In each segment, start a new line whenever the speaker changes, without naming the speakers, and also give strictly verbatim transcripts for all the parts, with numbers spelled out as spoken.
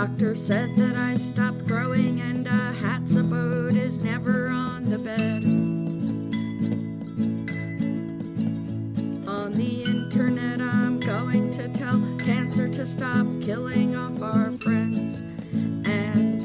doctor said that I stopped growing and a hat's abode is never on the bed. On the internet I'm going to tell cancer to stop killing off our friends and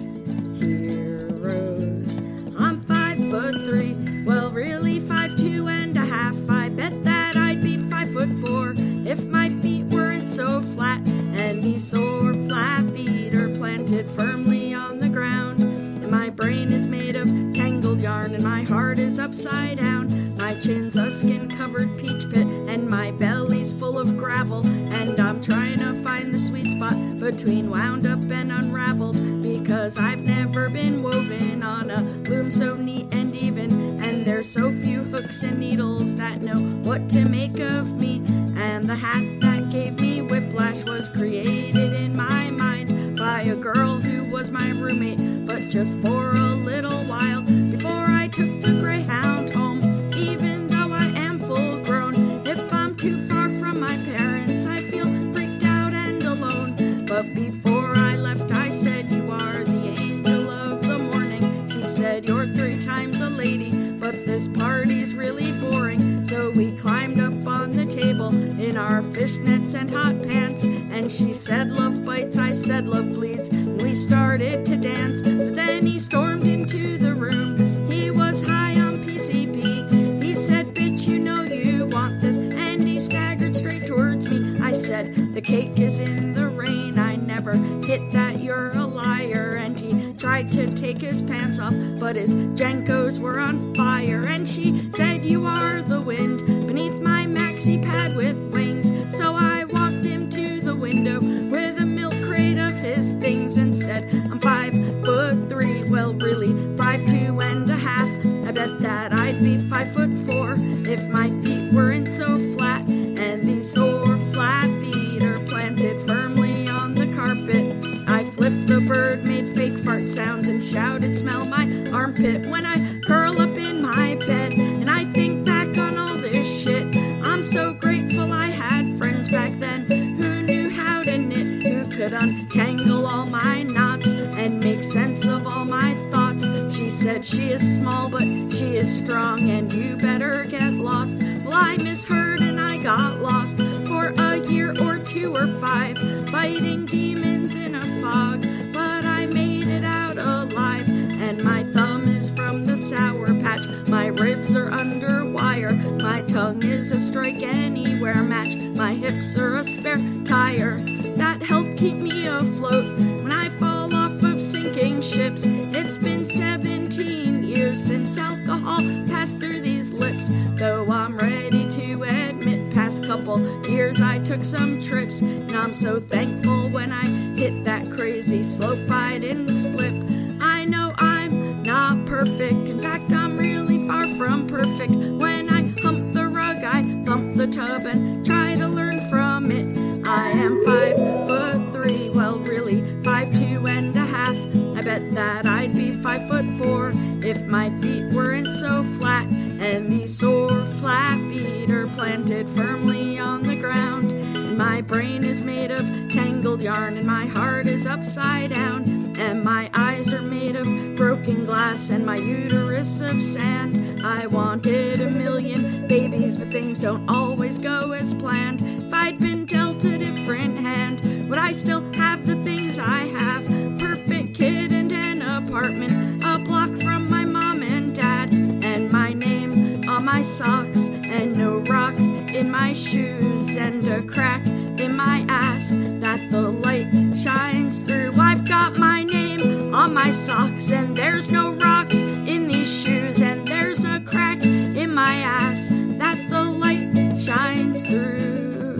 heroes. I'm five foot three, well really five two and a half. I bet that I'd be five foot four if my feet weren't so flat and these sore flat feet are planted firmly on the ground. And my brain is made of tangled yarn and my heart is upside down. My chin's a skin-covered peach pit and my belly's full of gravel, and I'm trying to find the sweet spot between wound up and unraveled, because I've never been woven on a loom so neat and even, and there's so few hooks and needles that know what to make of me. And the hat that gave me whiplash was created in my mind by a girl who was my roommate, but just for a little while before I took the Greyhound home. Even though I am full grown, if I'm too far from my parents, I feel freaked out and alone. But before I left, I said, "You are the angel of the morning." She said, "You're three times a lady, but this party's really boring." So we climbed up on the table in our fishnets and hot pants, and she said, "Love bites," I said, "Love bleeds." And we started to dance, but then he stormed into the room. He was high on P C P. He said, "Bitch, you know you want this," and he staggered straight towards me. I said, "The cake is in the rain, I never hit that, you're a liar." And he tried to take his pants off, but his Jenkos were on fire. And she said, "You are the wind beneath my maxi pad with wings." So I walked him to the window with a milk crate of his things and said, "I'm five foot three, well really five two and a half. I bet that I'd be five foot four if my feet weren't so flat, and these sore flat feet are planted firmly on the carpet." I flipped the bird, made fake fart sounds, and shouted, "Smell my armpit." When I curl up in my bed and I think back on all this shit, I'm so grateful I had friends back then who knew how to knit, who could untangle all my knots and make sense of all my thoughts. She said, "She is small, but she is strong, and you better get lost." Well, I misheard and I got lost for a year or two or five, fighting demons in a fog, but I made it out alive. And my thumb is from the Sour Patch, my ribs are under wire, my tongue is a strike anywhere match, my hips are a spare tire that help keep me afloat when I fall off of sinking ships. It's been seventeen years since alcohol passed through these lips, though I'm ready to admit past couple years I took some trips, and I'm so thankful when I hit that crazy slope I didn't slip. I know I'm not perfect, in fact I'm really far from perfect. When I hump the rug I thump the tub and try to learn from it. I am five foot three, well really five two and a half. I bet that I'd be five foot four if my feet weren't so flat, and these sore flat feet are planted firmly on the ground. And my brain is made of tangled yarn and my heart is upside down, and my eyes are made of broken glass and my uterus of sand. I wanted a million babies, but things don't always go as planned. If I'd been dealt a different hand, would I still have the things I have? Perfect kid and an apartment a block from my mom and dad, and my name on my socks, and no rocks in my shoes, and a crack in my ass that the light shines through. I've got my name on my socks, and there's no rocks in these shoes, and there's a crack in my ass that the light shines through.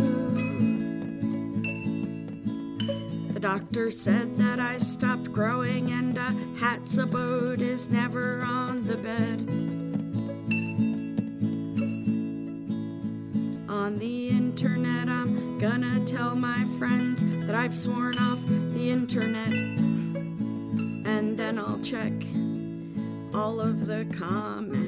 The doctor said that I stopped growing, and a hat's abode is never on the bed. On the internet I'm gonna tell my friends that I've sworn off the internet, and then I'll check all of the comments.